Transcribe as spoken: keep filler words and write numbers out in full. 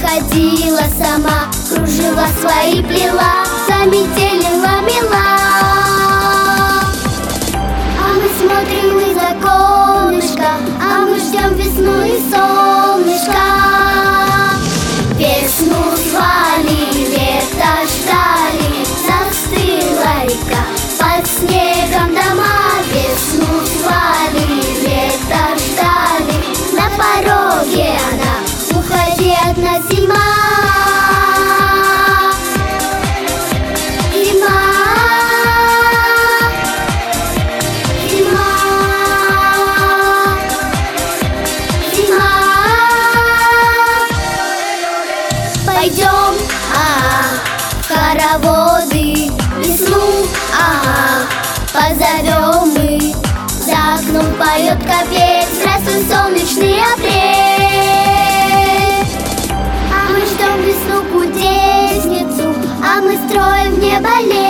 ходила сама, кружева свои плела, за метелила мела. А мы смотрим из оконышка, а мы ждем весну и солнышко. Весну звали, лето ждали, застыла река, под снегом дома. Весну звали, лето ждали, на пороге она, уходи от нас, зима. Зима, зима, зима. Пойдем, ага, в хороводы, весну, ага, позовем мы. За окном поет капель, здравствуй, солнечный апрель. А мы ждем весну, кудесницу, а мы строим в небо лес.